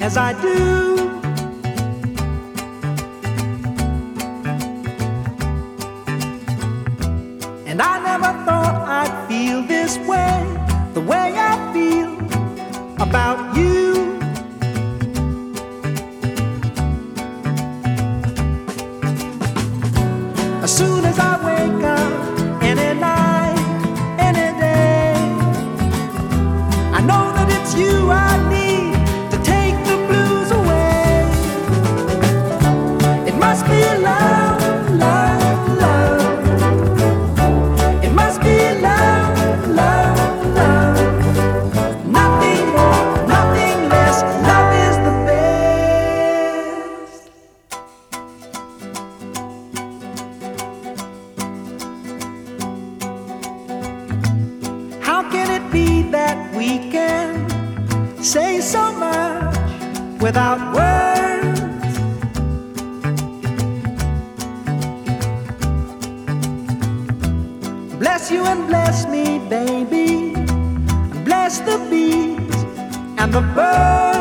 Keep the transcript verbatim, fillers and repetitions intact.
as I do. And I never thought I'd feel this way, the way I feel about you. As soon as I wake up, any night, any day, I know that it's you I need to take the blues away. It must be love, love, love. It must be love, love, love. Nothing more, nothing less. Love is the best. How can it be that we can say so much without words? Bless you and bless me, baby. Bless the bees and the birds.